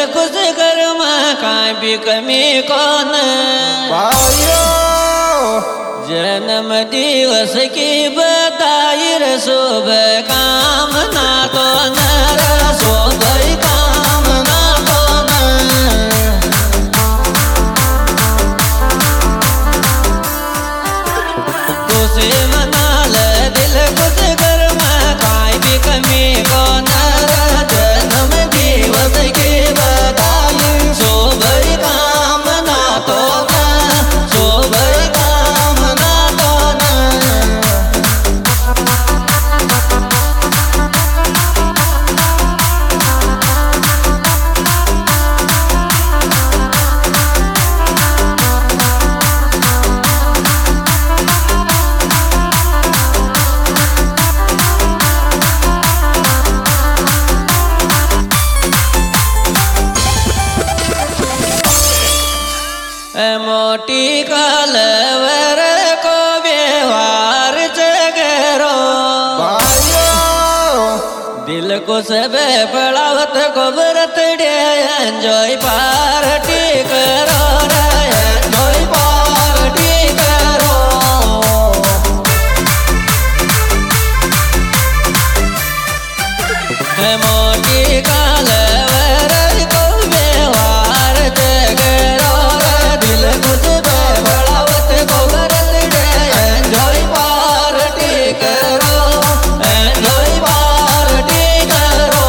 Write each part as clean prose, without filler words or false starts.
खुश कर काई भी कमी कौन भाइयों जन्म दिवस की बधाई रे शुभ कामना तो नर शुभ कामना तो खुशी मना ले दिल खुश कर काई भी कमी को नर जन्म दिवस की बधाई शुभ कामना तो शुभ कामना तो मोटी कलवर को व्यवहार जगरो भाइयों दिल को सब पड़ावत को व्रत डे एंजॉय पार्टी करो रे एंजॉय पार्टी करो मोटी कलवर को व्यवहार जगरो दिल कुछ बड़ावत को व्रत डे एंजॉय पार्टी करो एंजॉय पार्टी करो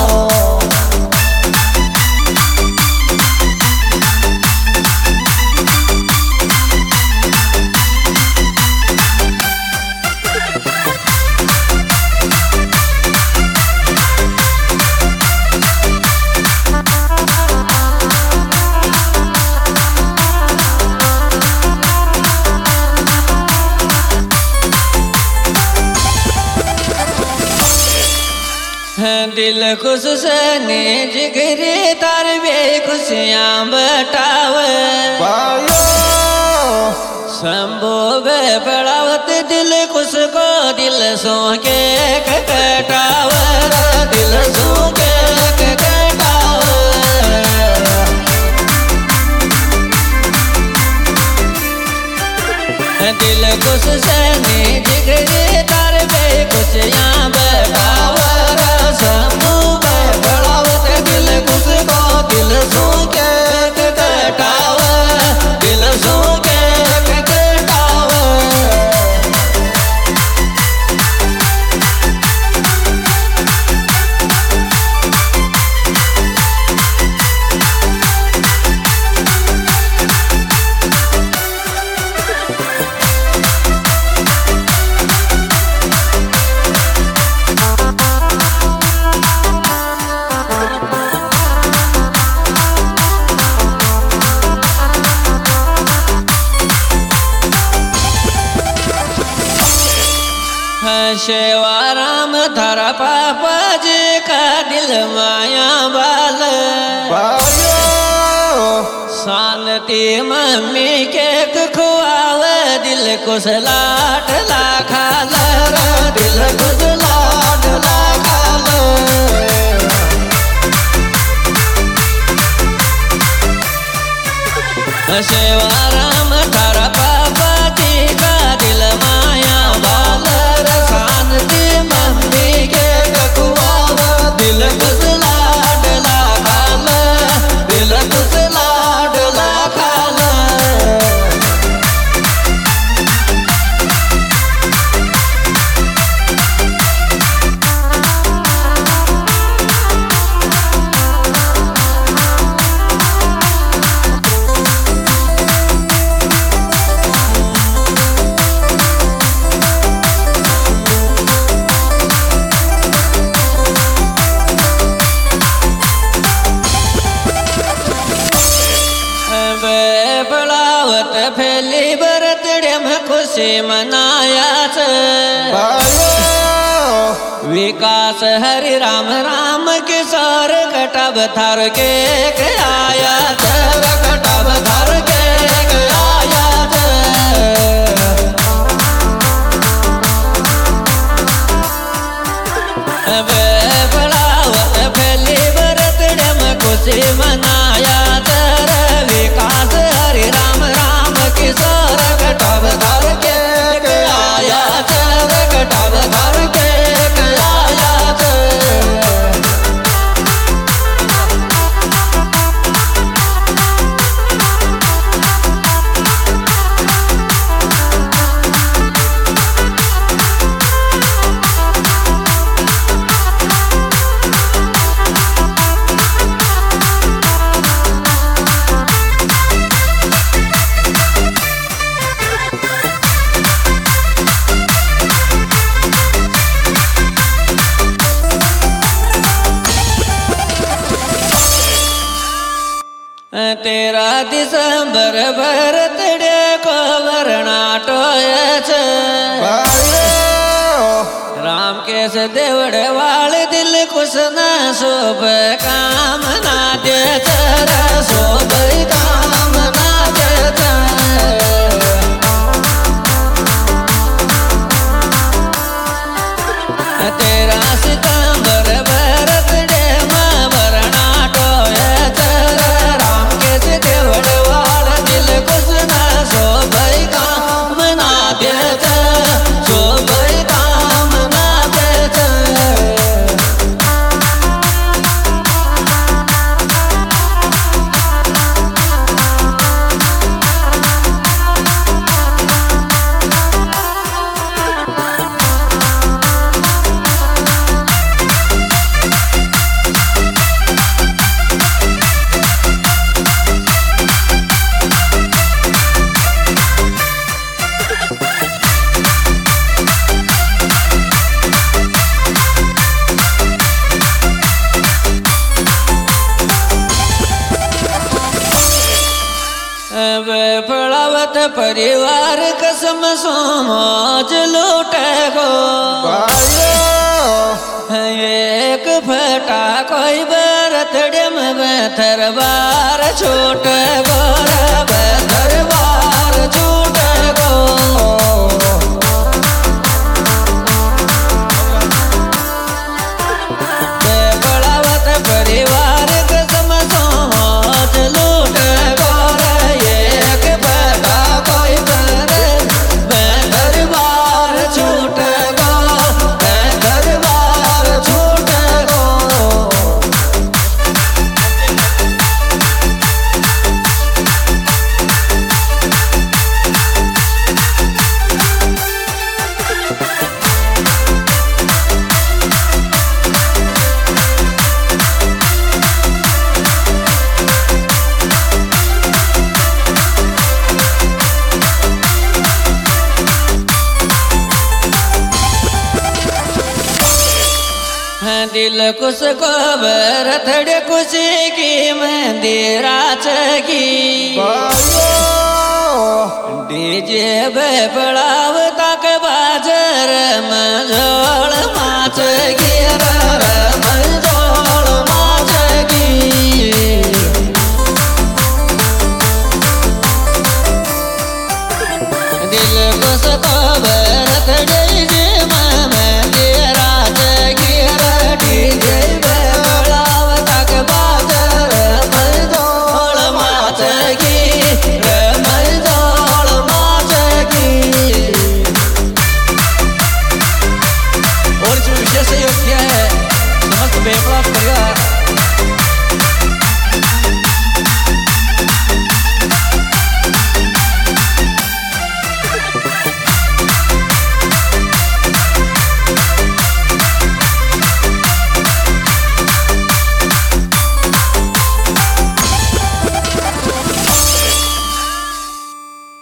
दिल खुश सने जिगरे तार वे खुशियाँ बटावे भाइयों शंभो वे बड़ावत दिल खुश को दिल सो के कटावे दिल सो के कटावे दिल खुश सने जिगरे तार वे खुशियाँ बटावे शंभो वे बड़ावत दिल खुश को दिल सो के कटावे दिल सो के कटावे शेवाराम धरा पापा जी का दिल माया बाल भाइयों शांति मम्मी के खुआव दिल कुछ लाट लाखा दिल कुछ लाट लाखा शेवाराम धरा पापा जी का दिल माया बाल शांति मम्मी के खुआव दिल कुछ लाड लाखाल दिल कुछ लाड लाखाल फैली बरतड़े में खुशी मनाया विकास हरि राम राम किशोर कटब थर के आया कटब थर के आया बड़ावत फैली बरतड़े में खुशी तुझे मनाया तर विकास हरि राम राम किशोर घटाव धर के आया तर घटाव धर के आया तर तेरा दिसंबर बर्थडे को वरनाटोय राम केस देवड़ वाल दिल कुछ न शोभ कामना दे शोभ कामना दे तेरा सितंबर बर्थडे में वरनाटोय देवड़वाल दिल कुछ न शोभ कामना देत शोभ कामना देत फड़ावत परिवार कसम सो मौज लूटे गो एक फटा कोई बरतड़े में बेहतर बार छूट गो बेहतर बार छूट गो फड़ावत परिवार कसम सो मौज लूटे गो दिल कुछ को बरथड़े कुछ की मंदिरा की डीजे बेपड़ाव तक बाजर मझोल माच गिर मझोल माच की दिल कुछ को बरथड़े और जो विशेष योग्य है समस्त बेपड़ा परिवार